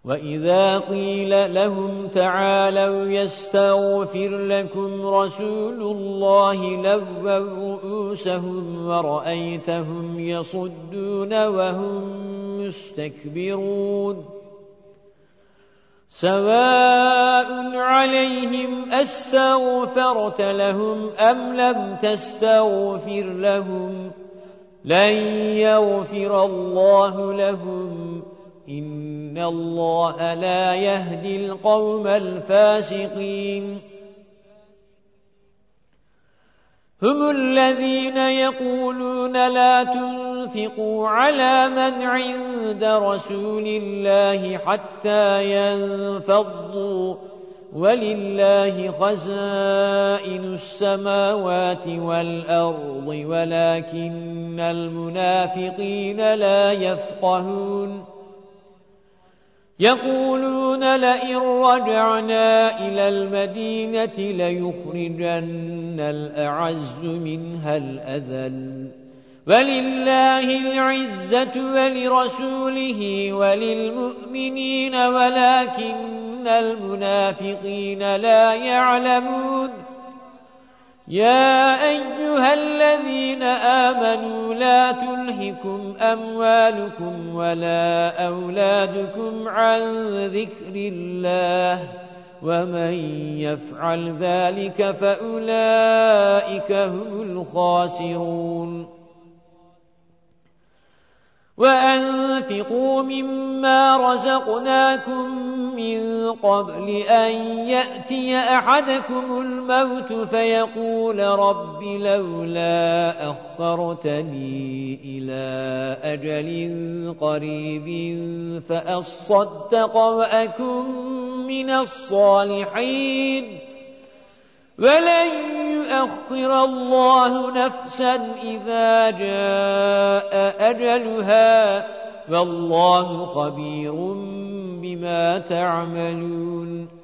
وَإِذَا قِيلَ لَهُمْ تَعَالَوْا يَسْتَغْفِرْ لَكُمْ رَسُولُ اللَّهِ لَوَّوْا رُءُوسَهُمْ وَرَأَيْتَهُمْ يَصُدُّونَ وَهُمْ مُسْتَكْبِرُونَ سَوَاءٌ عَلَيْهِمْ أَسْتَغْفَرْتَ لَهُمْ أَمْ لَمْ تَسْتَغْفِرْ لَهُمْ لَنْ يَغْفِرَ اللَّهُ لَهُمْ إِنَّ اللَّهَ لَا يَهْدِي الْقَوْمَ الْفَاسِقِينَ هُمُ الَّذِينَ يَقُولُونَ لَا تُنْفِقُوا عَلَى مَنْ عِندَ رَسُولِ اللَّهِ حَتَّى يَنفَضُّوا وَلِلَّهِ خَزَائِنُ السَّمَاوَاتِ وَالْأَرْضِ وَلَكِنَّ الْمُنَافِقِينَ لَا يَفْقَهُونَ يَقُولُونَ لَئِن رَّجَعْنَا إِلَى الْمَدِينَةِ لَيُخْرِجَنَّ الْأَعَزُّ مِنْهَا الْأَذَلَّ وَلِلَّهِ الْعِزَّةُ وَلِرَسُولِهِ وَلِلْمُؤْمِنِينَ وَلَكِنَّ الْمُنَافِقِينَ لَا يَعْلَمُونَ يَا أَيُّهَا الَّذِينَ آمَنُوا لَا تُلْهِكُمْ أَمْوَالُكُمْ وَلَا أَوْلَادُكُمْ عَنْ ذِكْرِ اللَّهِ وَمَنْ يَفْعَلْ ذَلِكَ فَأُولَئِكَ هُمُ الْخَاسِرُونَ وَأَنفِقُوا مِمَّا رَزَقْنَاكُمْ مِنْ قَبْلِ أَنْ يَأْتِيَ أَحَدَكُمُ الْمَوْتُ فَيَقُولَ رَبِّ لَوْلَا أَخَّرْتَنِي إِلَى أَجَلٍ قَرِيبٍ فَأَصَّدَّقَ وَأَكُنْ مِنَ الصَّالِحِينَ وَلَنْ يُؤَخِّرَ اللَّهُ نَفْسًا إِذَا جَاءَ أَجَلُهَا وَاللَّهُ خَبِيرٌ بِمَا تَعْمَلُونَ